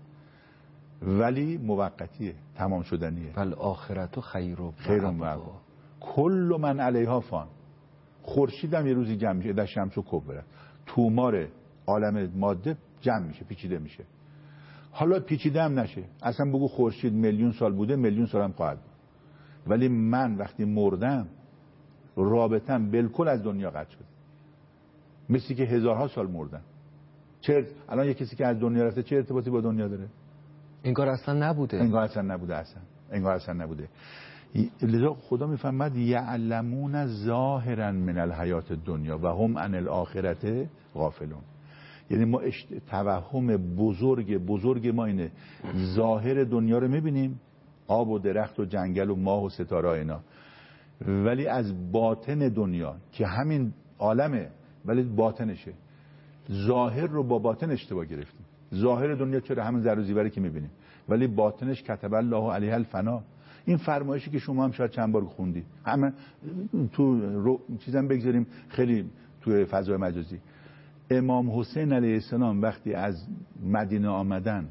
Speaker 3: ولی موقتیه، تمام شدنیه.
Speaker 2: بل آخرت خیر و
Speaker 3: ابقا کل من علیها فان. خورشید هم یه روزی جمع میشه، در شمس و کبره، تومار عالم ماده جمع میشه، پیچیده میشه. حالا پیچیده هم نشه، اصلا بگو خورشید میلیون سال بوده، میلیون سال هم خواهد بود، ولی من وقتی مردم رابطم بالکل از دنیا قطع شد، مثل که هزارها سال مردم. الان یه کسی که از دنیا رفته چه ارتباطی با دنیا داره؟
Speaker 2: انگار اصلا نبوده. انگار اصلا نبوده. لذا خدا میفرماد یعلمون ظاهرا من الحیات دنیا و هم عن الاخرته غافلون. یعنی ما توهم بزرگ ما اینه، ظاهر دنیا رو میبینیم، آب و درخت و جنگل و ماه و ستاره اینا، ولی از باطن دنیا که همین عالمه ولی باطنشه، ظاهر رو با باطن اشتباه گرفتیم. ظاهر دنیا چرا همین زر و زیوری که میبینیم، ولی باطنش کتب الله علیه الفنا. این فرمایشی که شما هم شاید چند بار خوندی، همه تو چیزام بگذاریم خیلی تو فضای مجازی. امام حسین علیه السلام وقتی از مدینه آمدن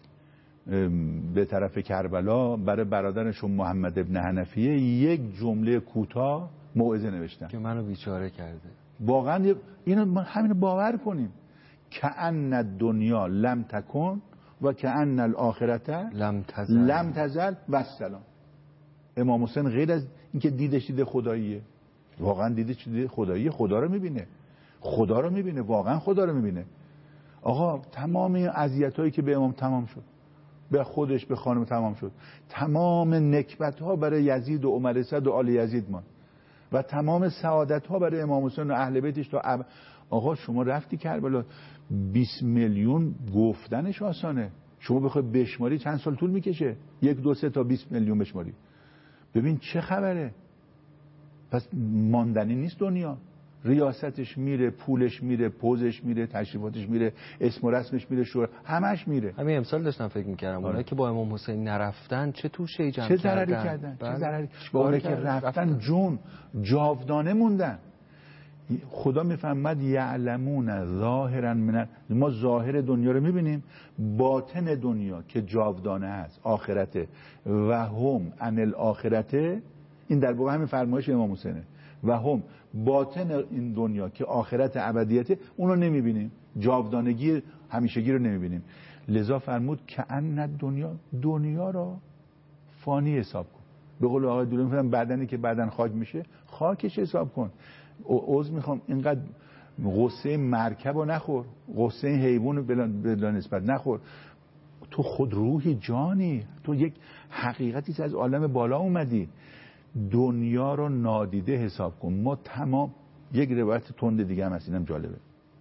Speaker 2: به طرف کربلا، برای برادرشون محمد ابن حنفیه یک جمله کوتاه موعظه نوشتن که منو بیچاره کرده.
Speaker 3: واقعا اینو ما همین باور کنیم، کأن الدنیا لم تکن و کأن الاخرته لم تزل و السلام. امام حسین غیر از اینکه دیدش دید خداییه، واقعا دیدش دید خداییه، خدا رو میبینه، واقعا خدا رو میبینه. آقا تمام اذیتایی که به امام تمام شد، به خودش به خانم تمام شد، تمام نکبت‌ها برای یزید و عمر صد و آل یزید مان و تمام سعادت‌ها برای امام حسین و اهل بیتش تا آقا شما رفتی کربلا، 20 میلیون گفتنش آسانه، شما بخوای بشماری چند سال طول میکشه؟ 1 2 3 تا 20 میلیون بشماری. ببین چه خبره. پس ماندنی نیست دنیا. ریاستش میره، پولش میره، پوزش میره، تشریفاتش میره، اسم و رسمش میره، شور همش میره.
Speaker 2: همین امسال داشتم فکر میکردم اونایی که با امام حسین نرفتن چه توشه جمع
Speaker 3: چه ضرری کردن. چه ضرری. با اونایی که رفتن جون جاودانه موندن. خدا میفهمد یعلمون ظاهرا من، ما ظاهر دنیا رو میبینیم، باطن دنیا که جاودانه است آخرته و هم عن الاخرته. این در واقع همین فرمایش امام حسینه. و هم باطن این دنیا که آخرت ابدیته اونو نمیبینیم، جاودانگی همیشگی رو نمیبینیم. لذا فرمود که ان دنیا را فانی حساب کن. به قول آقای دوله میفهمم بدنی که بعدن خاک میشه خاکش حساب کن. عذر میخوام اینقدر غصه مرکب رو نخور، غصه حیوان رو بلا نسبت نخور. تو خود روحی جانی، تو یک حقیقتی از عالم بالا اومدی. دنیا رو نادیده حساب کن. ما تمام یک روایت تند دیگه هم هست، اینم جالبه.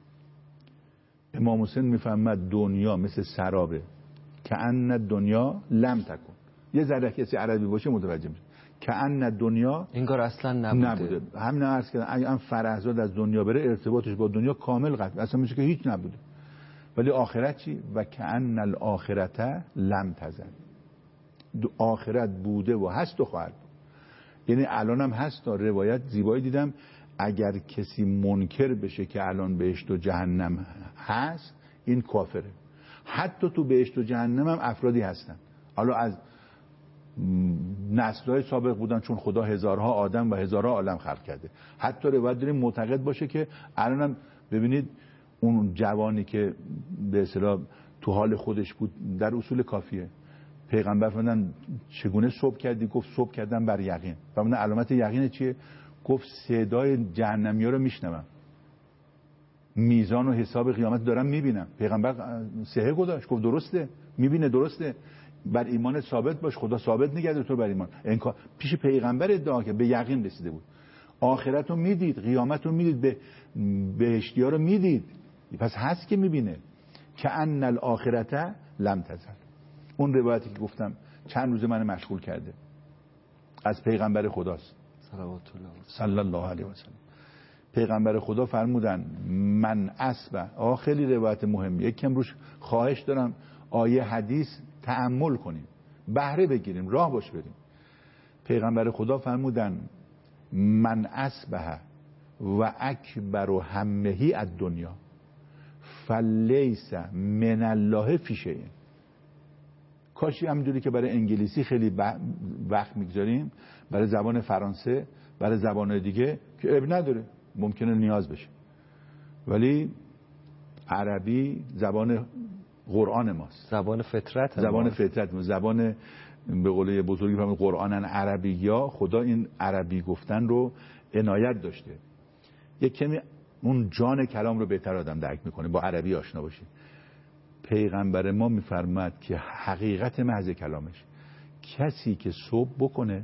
Speaker 3: امام حسین میفهمد دنیا مثل سرابه که ان دنیا لم تکن. یه ذره کسی عربی باشه متوجه میشه که ان دنیا
Speaker 2: انگار اصلا نبوده.
Speaker 3: همین عرض کردم اگه فرهزاد از دنیا بره ارتباطش با دنیا کامل قطع، اصلا میشه که هیچ نبوده. ولی آخرت چی؟ و که ان الاخرت لم تزل. آخرت بوده و هست و خواهد بود. یعنی الان هم هست. روایت زیبایی دیدم اگر کسی منکر بشه که الان بهشت و جهنم هست این کافره. حتی تو بهشت و جهنم هم افرادی هستن، حالا از نسل‌های سابق بودن، چون خدا هزارها آدم و هزارها عالم خلق کرده. حتی روایت داریم معتقد باشه که الان هم ببینید اون جوانی که به اصطلاح تو حال خودش بود در اصول کافیه، پیغمبر فرمودن چگونه صبح کردی؟ گفت صبح کردم بر یقین. فرمودن علامت یقین چیه؟ گفت صدای جهنمی‌ها رو میشنوم، میزان و حساب قیامت دارم میبینم. پیغمبر صحه گذاشت، گفت درسته، میبینه درسته، بر ایمان ثابت باش، خدا ثابت نگرده تو بر ایمان. انکار پیش پیغمبر ادعا که به یقین رسیده بود. آخرت رو میدید، قیامت رو میدید، به بهشتی‌ها رو میدید. پس هست که میبینه. که ان الاخرت لم تزل. اون روایتی که گفتم چند روز من مشغول کرده از پیغمبر خداست صلی الله علیه و سلم. پیغمبر خدا فرمودن من اسبه. خیلی روایت مهمی، یکم روش خواهش دارم آیه حدیث تأمل کنیم، بهره بگیریم، راه باش بریم. پیغمبر خدا فرمودن من اسبه و اکبر همهی الدنیا فلیس من الله فی شیء. کاشی همینجوری که برای انگلیسی خیلی وقت میگذاریم، برای زبان فرانسه، برای زبان‌های دیگه که اب نداره، ممکنه نیاز بشه، ولی عربی زبان قرآن ماست،
Speaker 2: زبان فطرت،
Speaker 3: زبان فطرت ماست، زبان به قول بزرگی فرمود قرآنن عربی. یا خدا این عربی گفتن رو عنایت داشته. یک کمی اون جان کلام رو بهتر آدم درک میکنه با عربی آشنا باشه. پیغمبر ما میفرماد که حقیقت محض کلامش کسی که صبح بکنه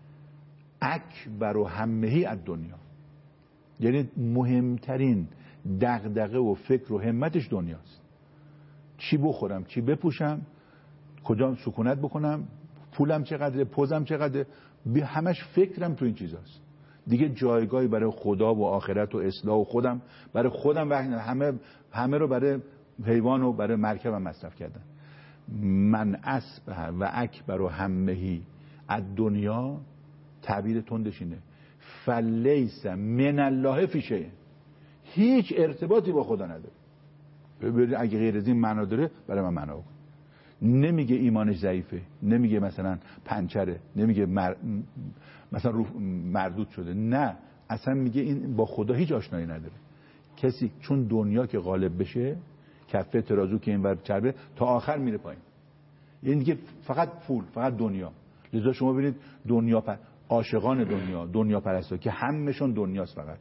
Speaker 3: اکبر و همهی از دنیا، یعنی مهمترین دغدغه و فکر و همتش دنیاست. چی بخورم، چی بپوشم، کجا سکونت بکنم، پولم چقدره، پوزم چقدره، همش فکرم تو این چیزاست. دیگه جایگاهی برای خدا و آخرت و اصلاح و خودم برای خودم همه رو برای حیوان و برای مرکبم مصرف کردن. من اسبه و اکبر و همهی از دنیا، تعبیر تندش اینه فلیس من الله فی شیء. هیچ ارتباطی با خدا نداره. اگه غیر از این معنا داره برای من معنا کن. نمیگه ایمانش ضعیفه، نمیگه مثلا پنچره، نمیگه مثلا روح مردود شده، نه، اصلا میگه این با خدا هیچ آشنایی نداره. کسی چون دنیا که غالب بشه، کفه ترازو که اینور چربه تا آخر میره پایین، یعنی دیگه فقط پول، فقط دنیا. لذا شما ببینید عاشقان دنیا پرستا که همشون دنیاست، فقط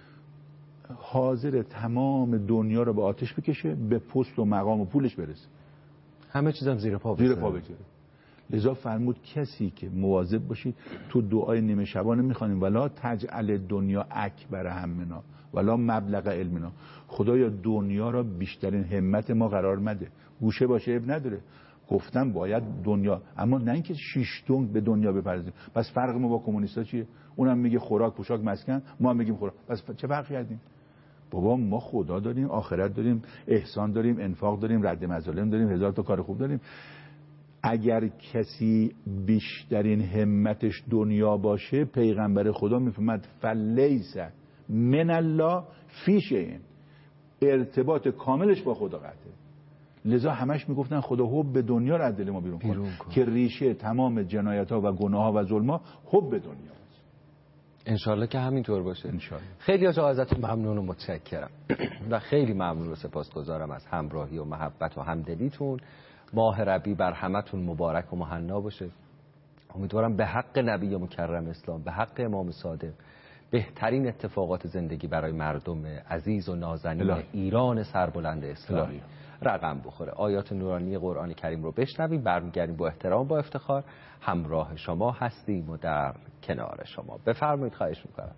Speaker 3: حاضر تمام دنیا رو به آتش بکشه به پست و مقام و پولش برسه،
Speaker 2: همه چیزم زیر پا
Speaker 3: بگذاره. لذا فرمود کسی که مواظب باشید تو دعای نیمه شبانه میخوانیم ولا تجعل دنیا اکبر همنا ولا مبلغ علمنا، خدایا دنیا را بیشترین همت ما قرار مده. گوشه باشه اب نداره، گفتم باید دنیا، اما نه اینکه شیشتون به دنیا بپردازیم. پس فرق ما با کمونیستا چیه؟ اونم میگه خوراک پوشاک مسکن، ما هم میگیم خوراک. پس چه فرقی کردیم؟ بابا ما خدا داریم، آخرت داریم، احسان داریم، انفاق داریم، رد مظالم داریم، هزار تا کار خوب داریم. اگر کسی بیشترین همتش دنیا باشه، پیغمبر خدا میفهمد فلیس من الله فی شیء، ارتباط کاملش با خدا قطعه. لذا همش میگفتن خدا حب دنیا رو از دل ما بیرون کن که ریشه تمام جنایت ها و گناه ها و ظلم ها حب دنیا است.
Speaker 2: انشالله که همینطور باشه.
Speaker 3: انشالله.
Speaker 2: خیلی از ازتون ممنون و متشکرم و خیلی ممنون و سپاسگزارم از همراهی و محبت و همدلیتون. ماه ربیع بر همتون مبارک و مهنا باشه. امیدوارم به حق نبی مکرم اسلام، به حق امام صادق، بهترین اتفاقات زندگی برای مردم عزیز و نازنین ایران سربلند اسلامی رقم بخوره. آیات نورانی قرآن کریم رو بشنویم، برمیگردیم با احترام با افتخار همراه شما هستیم و در کنار شما. بفرمایید، خواهش میکنم.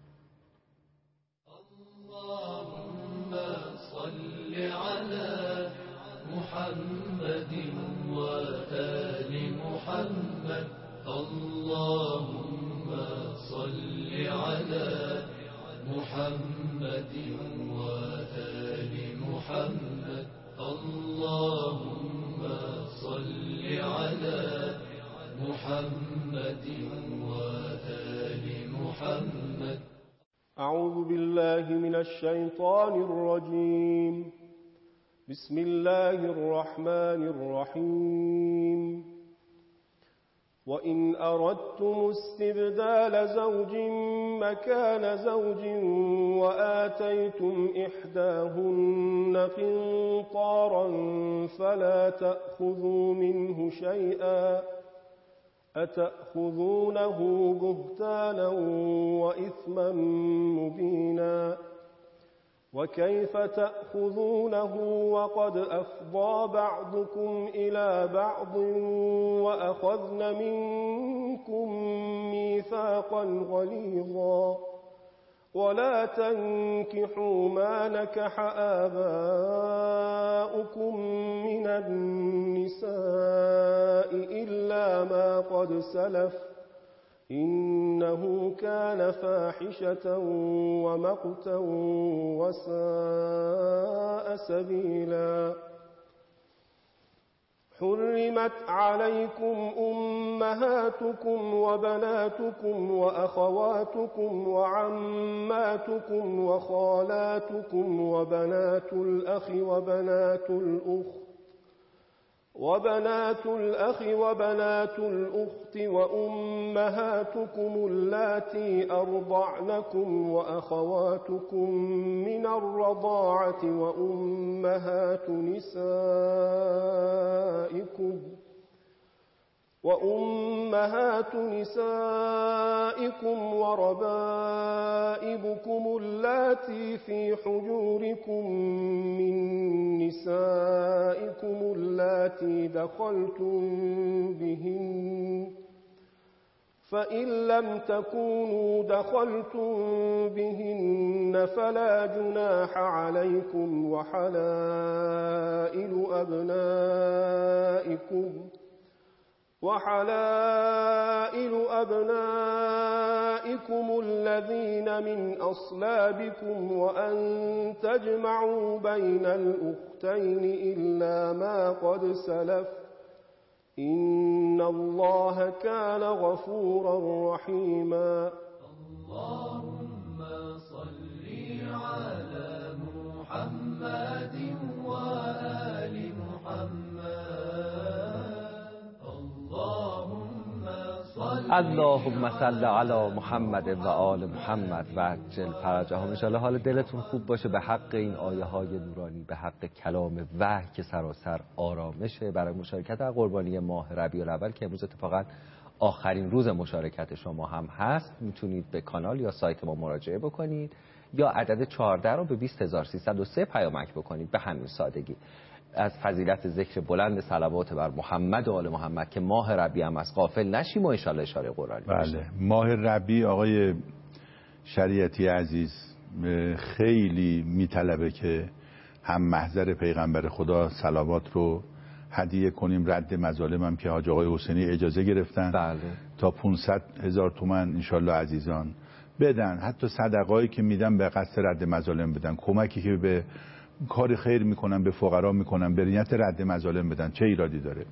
Speaker 4: اللهم صل علی محمد و آل محمد. اللهم صل علی محمد و آل محمد. اللهم صل علی محمد و آل محمد.
Speaker 5: أعوذ بالله من الشيطان الرجيم. بسم الله الرحمن الرحيم. وإن أردتم استبدال زوج مكان زوج وآتيتم إحداهن قنطارا فلا تأخذوا منه شيئا أتأخذونه بهتانا وإثما مبينا وكيف تأخذونه وقد أفضى بعضكم إلى بعض وأخذن منكم ميثاقا غليظا ولا تنكحوا ما نكح آباؤكم من النساء إلا ما قد سلف إنه كان فاحشة ومقتا وساء سبيلا. حرمت عليكم أمهاتكم وبناتكم وأخواتكم وعماتكم وخالاتكم وبنات الأخ وبنات الأخت وأمهاتكم اللاتي أرضعنكم وأخواتكم من الرضاعة وأمهات نسائكم وربائبكم اللاتي في حجوركم من نسائكم اللاتي دخلتم بهن فإن لم تكونوا دخلتم بهن فلا جناح عليكم وحلائل أبنائكم الذين من أصلابكم وأن تجمعوا بين الأختين إلا ما قد سلف إن الله كان غفورا رحيما.
Speaker 4: اللهم صل على محمد وآل
Speaker 2: اللهم صل علی محمد و آل محمد و عجل فرجهم. ان شاءالله حال دلتون خوب باشه به حق این آیه های نورانی، به حق کلام وحی که سراسر آرامشه برای مشارکت در قربانی ماه ربیع الاول که امروز اتفاقا آخرین روز مشارکت شما هم هست. میتونید به کانال یا سایت ما مراجعه بکنید یا عدد 14 رو به 20303 پیامک بکنید به همین سادگی. از فضیلت ذکر بلند صلوات بر محمد و آل محمد که ماه ربیع هم از غافل نشیم و ان شاء الله اشاره قرآنی باشه.
Speaker 3: بله، ماه ربیع آقای شریعتی عزیز خیلی میطلبه که هم محضر پیغمبر خدا صلوات رو هدیه کنیم، رد مظالم هم که حاج آقای حسینی اجازه گرفتن.
Speaker 2: بله.
Speaker 3: تا 500,000 تومان انشالله عزیزان بدن، حتی صدقایی که میدن به قصد رد مظالم بدن، کمکی که به کار خیر میکنن به فقرا میکنن به نیت رد مظالم بدن، چه ایرادی داره؟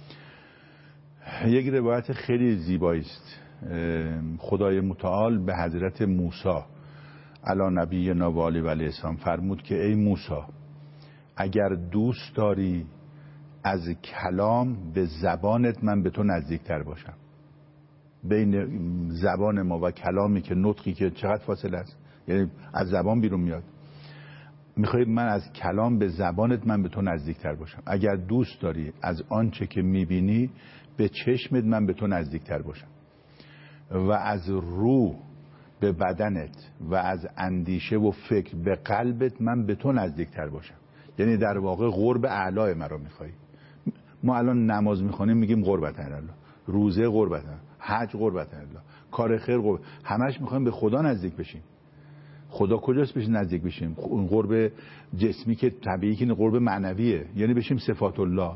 Speaker 3: یک روایت خیلی زیبایی است. خدای متعال به حضرت موسی علی نبینا و آله و السلام فرمود که ای موسی، اگر دوست داری از کلام به زبانت من به تو نزدیکتر باشم. بین زبان ما و کلامی که نطقی که چقدر فاصله است، یعنی از زبان بیرون میاد. میخوای من از کلام به زبانت من به تو نزدیکتر باشم. اگر دوست داری از آنچه که میبینی به چشمت من به تو نزدیکتر باشم و از روح به بدنت و از اندیشه و فکر به قلبت من به تو نزدیکتر باشم. یعنی در واقع قرب اعلی مرا میخوایی. ما الان نماز میخوانیم میگیم قربت الله، روزه قربت الله، حج قربت الله، کار خیر قربت، همش میخوایم به خدا نزدیک بشیم. خدا کجاست بشیم نزدیک بشیم؟ اون قرب جسمی که طبیعی که قرب معنویه، یعنی بشیم صفات الله،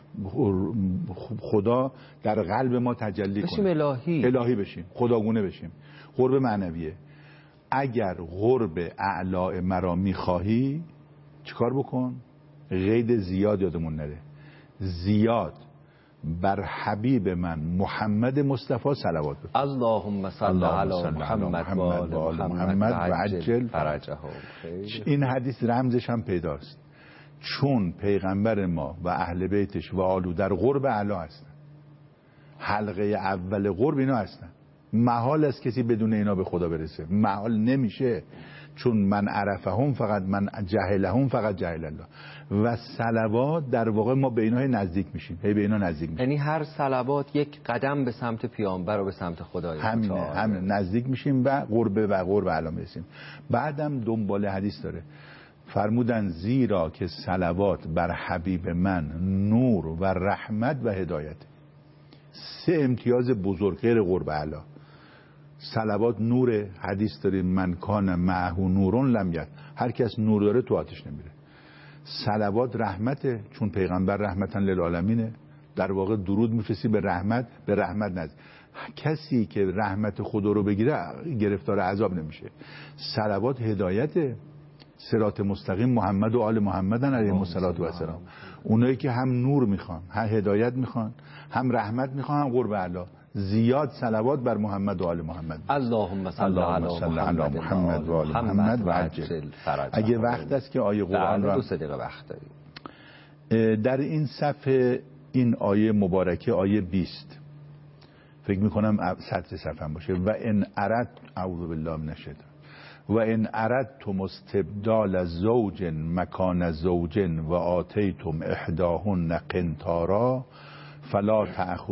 Speaker 3: خدا در قلب ما تجلی
Speaker 2: بشیم
Speaker 3: کنه، الهی بشیم، خداگونه بشیم. قرب معنویه. اگر قرب اعلی مرا میخواهی چیکار بکن؟ قید زیاد یادمون نره، زیاد بر حبیب من محمد مصطفی صلوات بفرست.
Speaker 2: اللهم صل علی محمد و آل محمد و عجل فرجهم.
Speaker 3: این حدیث رمزش هم پیداست، چون پیغمبر ما و اهل بیتش و آلو در قرب اعلی هستن، حلقه اول قرب اینا هستن. محال است کسی بدون اینا به خدا برسه، محال نمیشه، چون من عرفهم فقط من جهلهم فقط جهل الله. و صلوات در واقع ما به اینها نزدیک میشیم، هی به اینا نزدیک میشیم.
Speaker 2: یعنی هر صلوات یک قدم به سمت پیامبر و به سمت خدای
Speaker 3: همینه، هم نزدیک میشیم و قرب اعلی میرسیم. بعدم دنبال حدیث داره، فرمودن زیرا که صلوات بر حبیب من نور و رحمت و هدایت. سه امتیاز بزرگ غیر قرب اعلی. صلوات نور، حدیث داریم من کان معه نورون لم ید، هر کس نور داره تو آتش نمیره. صلوات رحمته، چون پیغمبر رحمتن للعالمینه، در واقع درود میفرستی به رحمت نزد. کسی که رحمت خدا رو بگیره گرفتار عذاب نمیشه. صلوات هدایته، صراط مستقیم محمد و آل محمدن علیهم الصلوة و السلام. اونایی که هم نور میخوان، هم هدایت میخوان، هم رحمت میخوان، هم قرب اعلی. زیاد صلوات بر محمد و آل محمد.
Speaker 2: اللهم صل علی محمد و آل محمد و عجل فرجهم.
Speaker 3: اگه وقت است که آیه قرآن را
Speaker 2: 2 دقیقه وقت داریم.
Speaker 3: در این صفحه این آیه مبارکه آیه 20 فکر میکنم سطر صفحه باشه. و ان اردت اعوذ بالله من الشیطان و ان اردتم استبدال زوج مکان زوج و آتیتم احداهن قنطارا فلا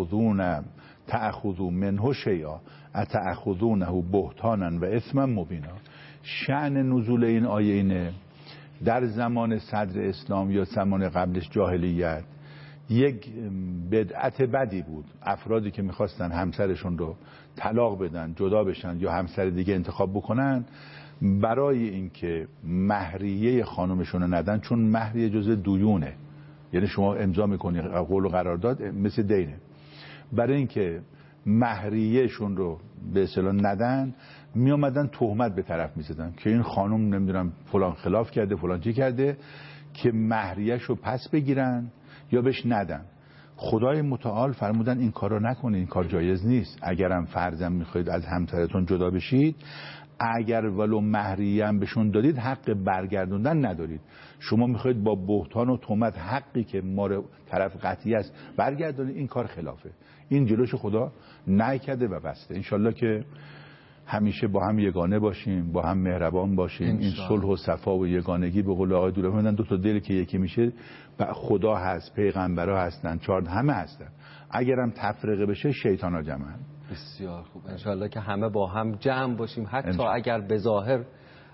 Speaker 3: تأخذوا منه شیئا اتأخذونه بهتانا و اثما مبینا. شأن نزول این آیه اینه، در زمان صدر اسلام یا زمان قبلش جاهلیت یک بدعت بدی بود. افرادی که میخواستن همسرشون رو طلاق بدن، جدا بشن یا همسر دیگه انتخاب بکنن، برای اینکه مهریه خانمشون رو ندن، چون مهریه جزء دیونه، یعنی شما امضا میکنی قول و قرارداد مثل دینه، برای اینکه مهریهشون رو به اصطلاح ندن می اومدن تهمت به طرف می زدن که این خانم نمیدونم فلان خلاف کرده فلان چی کرده، که مهریهش رو پس بگیرن یا بهش ندن. خدای متعال فرمودن این کار رو نکنید، این کار جایز نیست. اگرم فرضاً میخواید از همسرتون جدا بشید، اگر ولو مهریه هم بهشون دادید حق برگردوندن ندارید. شما میخواید با بهتان و تهمت حقی که ما طرف قطعی است برگردونید، این کار خلافه. این جلوش خدا نکرده و بسته. انشالله که همیشه با هم یگانه باشیم، با هم مهربان باشیم. این صلح و صفا و یگانگی به قول آقای دوله فرمودن 2 دل که یکی میشه، خدا هست، پیغمبرها هستن، 4 همه هستن. اگرم تفرقه بشه شیطانا جمعن.
Speaker 2: بسیار خوب. انشالله که همه با هم جمع باشیم، حتی اگر به ظاهر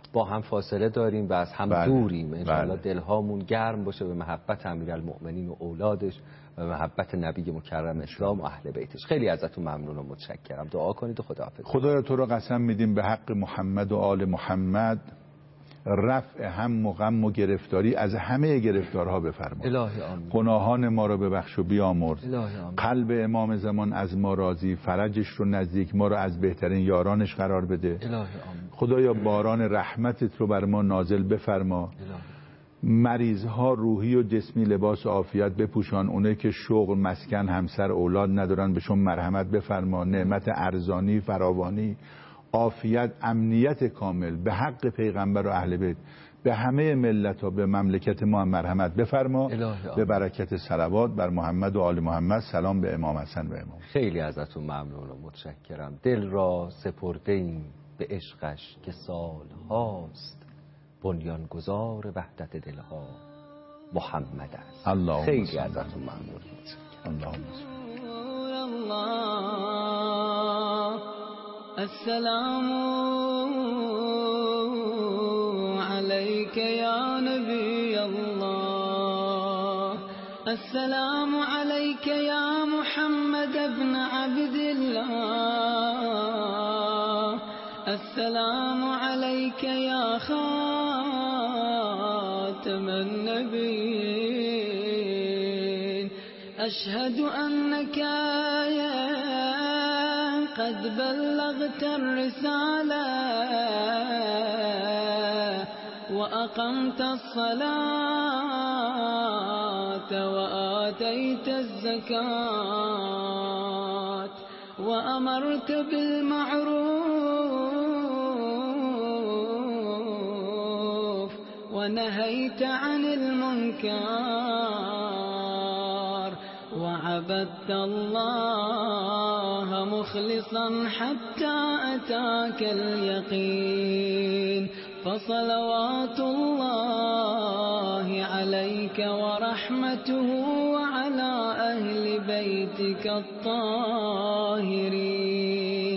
Speaker 2: با هم فاصله داریم و از هم دوریم. انشاءالله دلهامون گرم باشه به محبت امیرالمؤمنین و اولادش و محبت نبی مکرم اسلام و اهل بیتش. خیلی ازتون ممنون و متشکرم. دعا کنید و خداحافظ.
Speaker 3: خدایا تو رو قسم میدیم به حق محمد و آل محمد رفع هم و غم و گرفتاری از همه گرفتارها بفرما.
Speaker 2: الهی آمین.
Speaker 3: گناهان ما را ببخش و بیامرز.
Speaker 2: الهی آمین.
Speaker 3: قلب امام زمان از ما راضی، فرجش رو نزدیک، ما را از بهترین یارانش قرار بده.
Speaker 2: الهی آمین.
Speaker 3: خدایا باران رحمتت رو بر ما نازل بفرما.
Speaker 2: الهی.
Speaker 3: مریضها روحی و جسمی لباس عافیت بپوشان. اونایی که شغل، مسکن، همسر، اولاد ندارن بهشون مرحمت بفرما. نعمت ارزانی، فراوانی، عافیت، امنیت کامل به حق پیغمبر و اهل بیت به همه ملت ها، به مملکت ما هم مرحمت بفرما. به برکت صلوات بر محمد و آل محمد. سلام به امام حسن و امام.
Speaker 2: خیلی ازتون ممنون و متشکرم. دل را سپرده ایم به عشقش که سال هاست، بنیانگذار وحدت دلها محمد است. خیلی ازتون ممنون.
Speaker 4: السلام عليك يا نبي الله، السلام عليك يا محمد بن عبد الله، السلام عليك يا خاتم النبيين، أشهد أنك قد بلغت الرسالة وأقمت الصلاة وآتيت الزكاة وأمرت بالمعروف ونهيت عن المنكر وعبدت الله مخلصا حتى أتاك اليقين، فصلوات الله عليك ورحمته وعلى أهل بيتك الطاهرين.